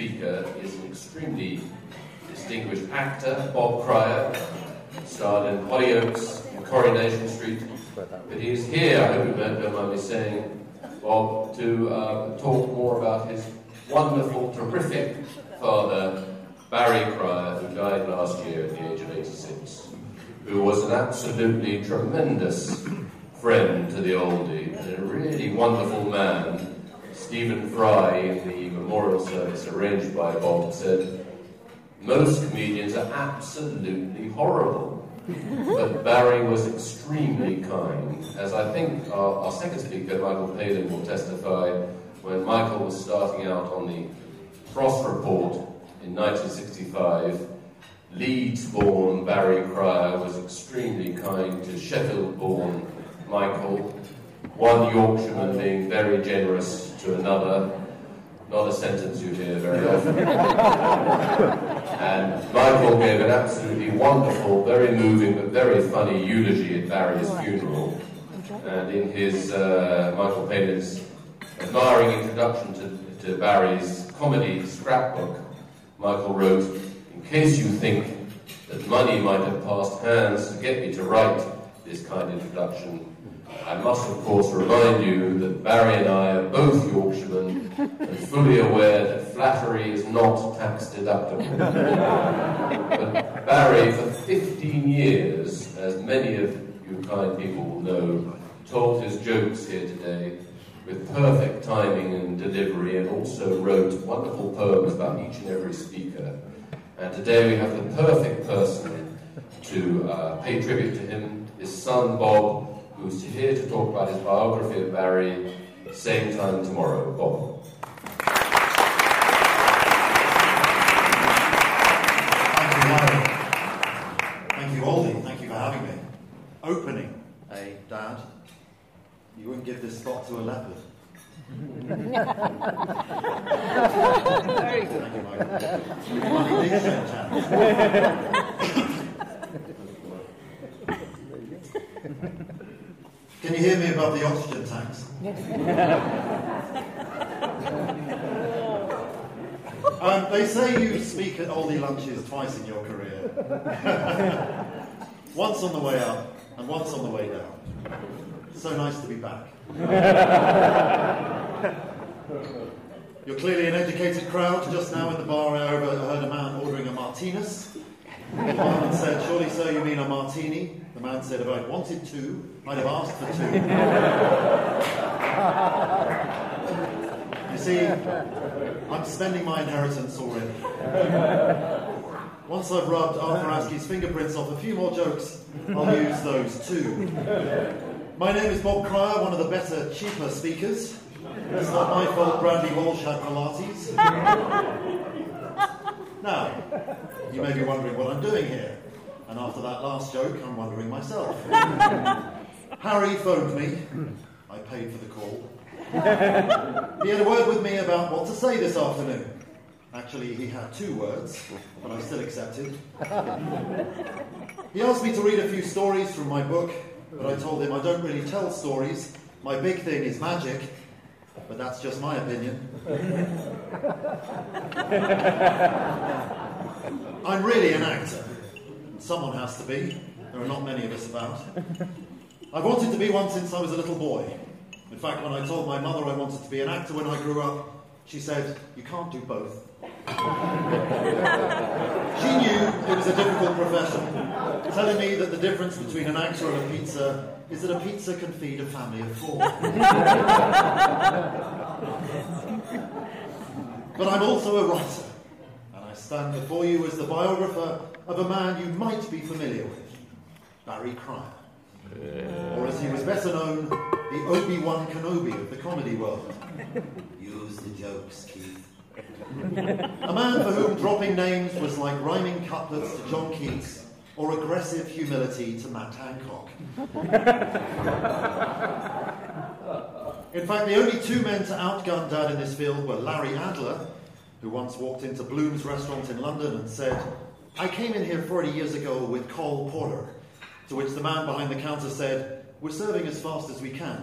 speaker is an extremely distinguished actor, Bob Cryer, starred in Hollyoaks and Coronation Street. But he is here, I hope you don't mind me saying, Bob, to talk more about his wonderful, terrific father, Barry Cryer, who died last year at the age of 86, who was an absolutely tremendous friend to the oldie and a really wonderful man. Stephen Fry, in the memorial service arranged by Bob, said, "Most comedians are absolutely horrible, but Barry was extremely kind," as I think our second speaker, Michael Palin, will testify. When Michael was starting out on the Frost Report in 1965, Leeds-born Barry Cryer was extremely kind to Sheffield-born Michael, one Yorkshireman being very generous to another, not a sentence you hear very often. And Michael gave an absolutely wonderful, very moving but very funny eulogy at Barry's funeral. And in his, Michael Palin's admiring introduction to Barry's comedy scrapbook, Michael wrote, "In case you think that money might have passed hands to get me to write this kind introduction, I must of course remind you that Barry and I are both Yorkshiremen and fully aware that flattery is not tax deductible." But Barry, for 15 years, as many of you kind people will know, told his jokes here today with perfect timing and delivery, and also wrote wonderful poems about each and every speaker. And today we have the perfect person to pay tribute to him, his son Bob, who's here to talk about his biography of Barry, same time tomorrow. Bob. Thank you, Larry. Thank you, Aldi. Thank you for having me. Opening, Dad? You wouldn't give this spot to a leopard. Thank you, Michael. Money big chance. Can you hear me above the oxygen tanks? They say you speak at oldie lunches twice in your career. Once on the way up and once on the way down. So nice to be back. You're clearly an educated crowd. Just now in the bar I overheard a man ordering a Martinez. The barman said, "Surely, sir, you mean a martini?" The man said, "If I'd wanted two, I'd have asked for two." You see, I'm spending my inheritance already. Once I've rubbed Arthur Askey's fingerprints off a few more jokes, I'll use those too. My name is Bob Cryer, one of the better, cheaper speakers. It's not my fault Bradley Walsh had Pilates. Now, you may be wondering what I'm doing here. And after that last joke, I'm wondering myself. Harry phoned me. I paid for the call. He had a word with me about what to say this afternoon. Actually, he had 2 words, but I still accepted. He asked me to read a few stories from my book, but I told him I don't really tell stories. My big thing is magic, but that's just my opinion. I'm really an actor. Someone has to be. There are not many of us about. I've wanted to be one since I was a little boy. In fact, when I told my mother I wanted to be an actor when I grew up, she said, "You can't do both." She knew it was a difficult profession, telling me that the difference between an actor and a pizza is that a pizza can feed a family of 4. But I'm also a writer, and I stand before you as the biographer of a man you might be familiar with, Barry Cryer. Or as he was better known, the Obi-Wan Kenobi of the comedy world. Use the jokes, Keith. A man for whom dropping names was like rhyming couplets to John Keats or aggressive humility to Matt Hancock. In fact, the only 2 men to outgun Dad in this field were Larry Adler, who once walked into Bloom's restaurant in London and said, "I came in here 40 years ago with Cole Porter," to which the man behind the counter said, "We're serving as fast as we can."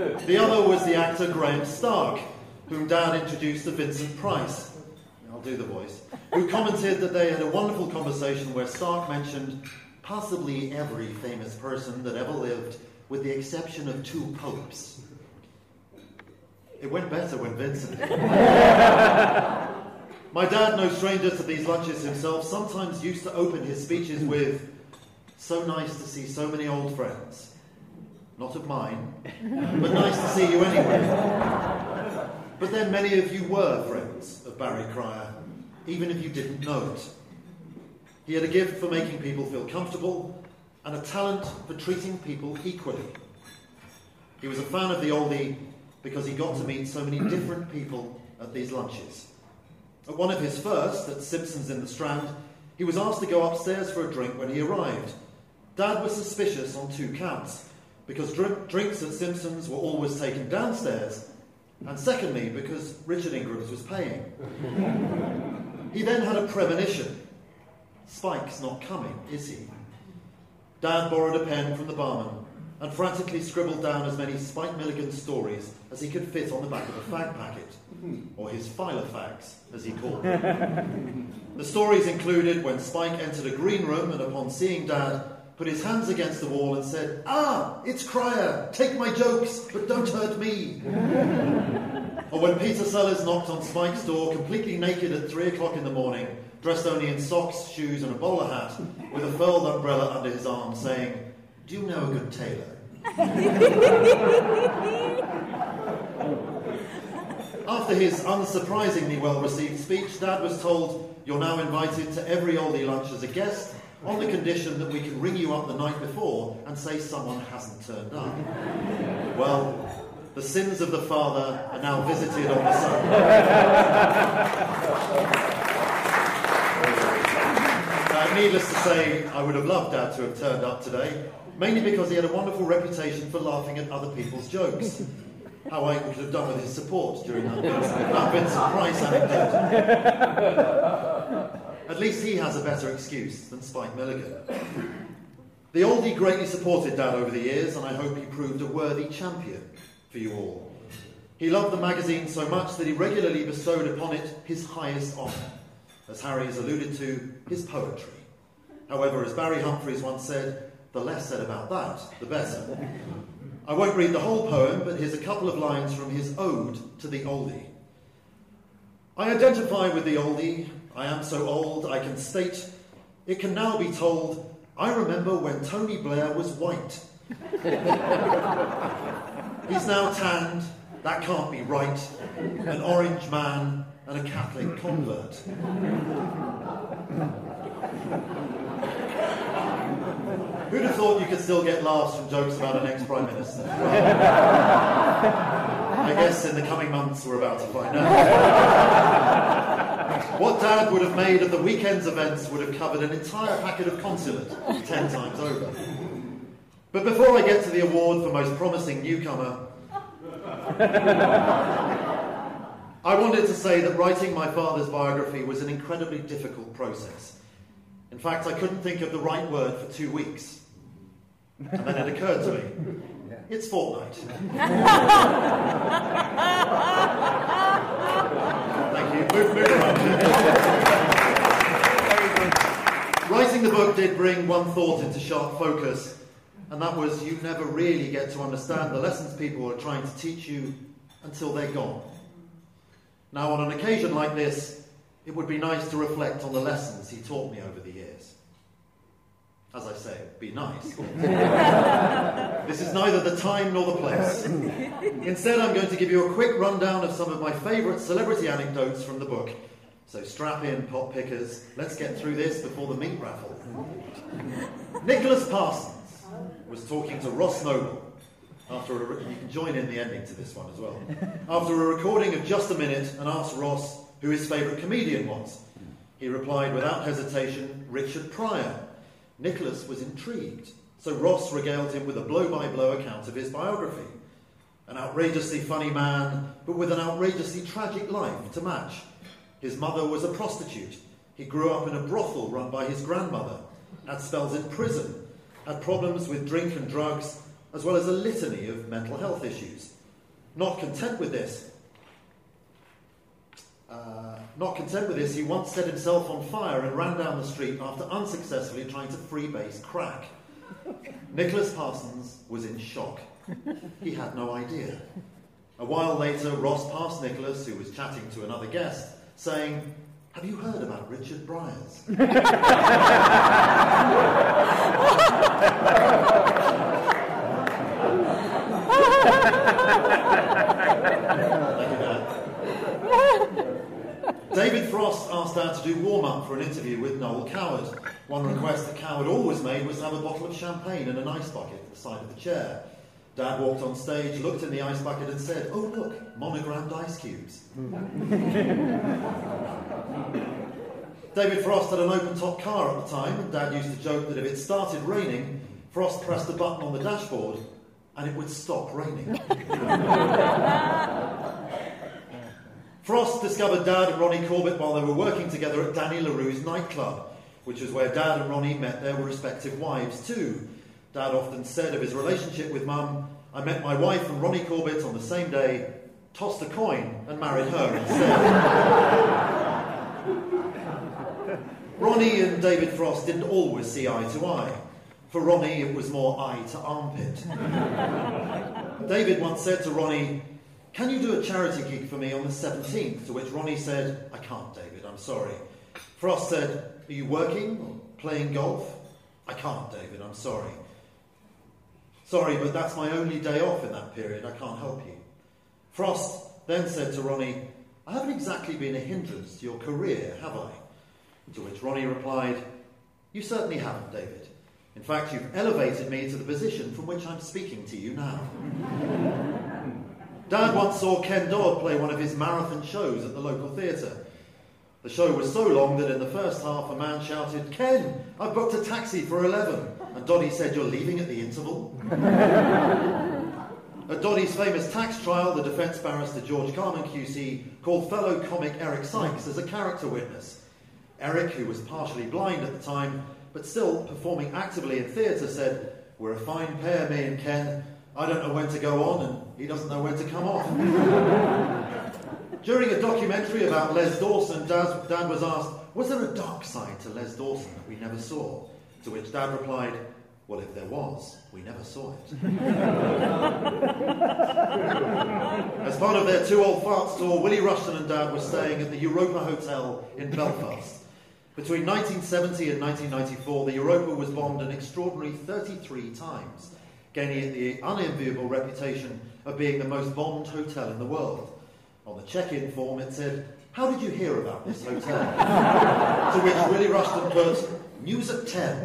The other was the actor Graham Stark, whom Dad introduced to Vincent Price. I'll do the voice. Who commented that they had a wonderful conversation where Stark mentioned possibly every famous person that ever lived, with the exception of 2 popes. It went better when Vincent did. My dad, no stranger to these lunches himself, sometimes used to open his speeches with, "So nice to see so many old friends. Not of mine, but nice to see you anyway." But then many of you were friends of Barry Cryer, even if you didn't know it. He had a gift for making people feel comfortable and a talent for treating people equally. He was a fan of the oldie because he got to meet so many different people at these lunches. At one of his first, at Simpson's in the Strand, he was asked to go upstairs for a drink when he arrived. Dad was suspicious on 2 counts, because drinks at Simpson's were always taken downstairs, and secondly, because Richard Ingrams was paying. He then had a premonition. Spike's not coming, is he? Dad borrowed a pen from the barman and frantically scribbled down as many Spike Milligan stories as he could fit on the back of a fag packet, or his filofags, as he called them. The stories included when Spike entered a green room and upon seeing Dad, put his hands against the wall and said, "Ah, it's Cryer, take my jokes, but don't hurt me." Or when Peter Sellers knocked on Spike's door completely naked at 3 o'clock in the morning, dressed only in socks, shoes and a bowler hat, with a furled umbrella under his arm, saying, "Do you know a good tailor?" After his unsurprisingly well-received speech, Dad was told, "You're now invited to every oldie lunch as a guest, on the condition that we can ring you up the night before and say someone hasn't turned up." Well, the sins of the father are now visited on the son. Needless to say, I would have loved Dad to have turned up today, mainly because he had a wonderful reputation for laughing at other people's jokes. How I could have done with his support during that Vincent Price anecdote. At least he has a better excuse than Spike Milligan. The oldie greatly supported Dad over the years, and I hope he proved a worthy champion for you all. He loved the magazine so much that he regularly bestowed upon it his highest honour, as Harry has alluded to, his poetry. However, as Barry Humphries once said, the less said about that, the better. I won't read the whole poem, but here's a couple of lines from his ode to the oldie. "I identify with the oldie. I am so old, I can state, it can now be told, I remember when Tony Blair was white. He's now tanned, that can't be right, an orange man and a Catholic convert." Who'd have thought you could still get laughs from jokes about an ex-Prime Minister? Well, I guess in the coming months we're about to find out. What Dad would have made of the weekend's events would have covered an entire packet of Consulate 10 times over. But before I get to the award for most promising newcomer, I wanted to say that writing my father's biography was an incredibly difficult process. In fact, I couldn't think of the right word for 2 weeks. And then it occurred to me, it's fortnight. Thank you. Move around. Writing the book did bring one thought into sharp focus, and that was you never really get to understand the lessons people are trying to teach you until they're gone. Now, on an occasion like this, it would be nice to reflect on the lessons he taught me over the years. As I say, be nice. This is neither the time nor the place. Instead, I'm going to give you a quick rundown of some of my favourite celebrity anecdotes from the book. So strap in, pot pickers. Let's get through this before the meat raffle. Nicholas Parsons was talking to Ross Noble you can join in the ending to this one as well. After a recording of Just a Minute, and asked Ross who his favourite comedian was. He replied without hesitation, Richard Pryor. Nicholas was intrigued, so Ross regaled him with a blow-by-blow account of his biography. An outrageously funny man, but with an outrageously tragic life to match. His mother was a prostitute. He grew up in a brothel run by his grandmother, had spells in prison, had problems with drink and drugs, as well as a litany of mental health issues. Not content with this, he once set himself on fire and ran down the street after unsuccessfully trying to freebase crack. Nicholas Parsons was in shock. He had no idea. A while later, Ross passed Nicholas, who was chatting to another guest, saying, "Have you heard about Richard Briers?" David Frost asked Dad to do warm-up for an interview with Noel Coward. One request that Coward always made was to have a bottle of champagne and an ice bucket at the side of the chair. Dad walked on stage, looked in the ice bucket and said, "Oh look, monogrammed ice cubes." David Frost had an open-top car at the time, and Dad used to joke that if it started raining, Frost pressed a button on the dashboard and it would stop raining. Frost discovered Dad and Ronnie Corbett while they were working together at Danny LaRue's nightclub, which was where Dad and Ronnie met their respective wives too. Dad often said of his relationship with Mum, "I met my wife and Ronnie Corbett on the same day, tossed a coin and married her instead." Ronnie and David Frost didn't always see eye to eye. For Ronnie, it was more eye to armpit. David once said to Ronnie, "Can you do a charity gig for me on the 17th? To which Ronnie said, "I can't, David, I'm sorry." Frost said, "Are you working or playing golf?" "I can't, David, I'm sorry." "Sorry, but that's my only day off in that period. I can't help you." Frost then said to Ronnie, "I haven't exactly been a hindrance to your career, have I?" To which Ronnie replied, "You certainly haven't, David. In fact, you've elevated me to the position from which I'm speaking to you now." Dad once saw Ken Dodd play one of his marathon shows at the local theatre. The show was so long that in the first half a man shouted, "Ken, I've booked a taxi for 11. And Doddy said, "You're leaving at the interval?" At Doddy's famous tax trial, the defence barrister George Carman QC called fellow comic Eric Sykes as a character witness. Eric, who was partially blind at the time, but still performing actively in theatre, said, "We're a fine pair, me and Ken. I don't know when to go on, and he doesn't know when to come off." During a documentary about Les Dawson, Dad was asked, "Was there a dark side to Les Dawson that we never saw?" To which Dad replied, "Well, if there was, we never saw it." As part of their Two Old Farts tour, Willie Rushton and Dad were staying at the Europa Hotel in Belfast. Between 1970 and 1994, the Europa was bombed an extraordinary 33 times, gaining it the unenviable reputation of being the most bombed hotel in the world. On the check-in form it said, "How did you hear about this hotel?" To which Willie Rushton put, "News at 10.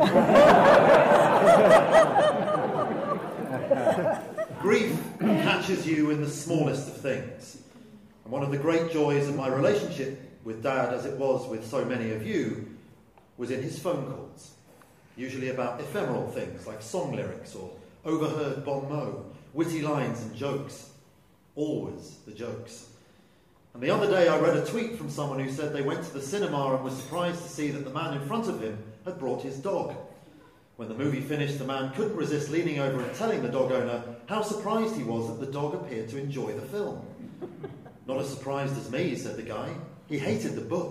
Grief catches you in the smallest of things. And one of the great joys of my relationship with Dad, as it was with so many of you, was in his phone calls. Usually about ephemeral things like song lyrics or overheard bon mot, witty lines and jokes. Always the jokes. And the other day I read a tweet from someone who said they went to the cinema and was surprised to see that the man in front of him had brought his dog. When the movie finished, the man couldn't resist leaning over and telling the dog owner how surprised he was that the dog appeared to enjoy the film. "Not as surprised as me," said the guy. "He hated the book."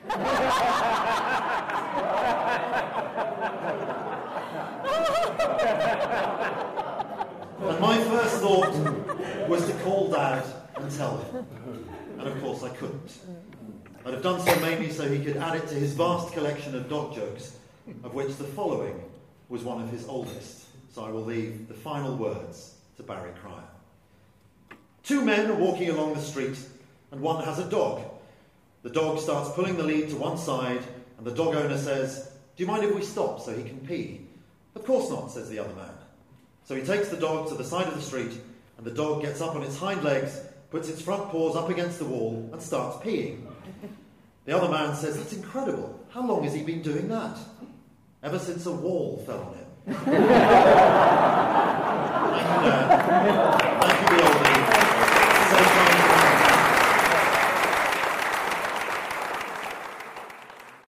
And my first thought was to call Dad and tell him. And of course I couldn't. I'd have done so mainly so he could add it to his vast collection of dog jokes, of which the following was one of his oldest. So I will leave the final words to Barry Cryer. "Two men are walking along the street and one has a dog. The dog starts pulling the lead to one side and the dog owner says, 'Do you mind if we stop so he can pee?' 'Of course not,' says the other man. So he takes the dog to the side of the street and the dog gets up on its hind legs, puts its front paws up against the wall and starts peeing. The other man says, 'That's incredible. How long has he been doing that?' 'Ever since a wall fell on him.'" Thank you, Dad. Thank you, the oldie. So kind.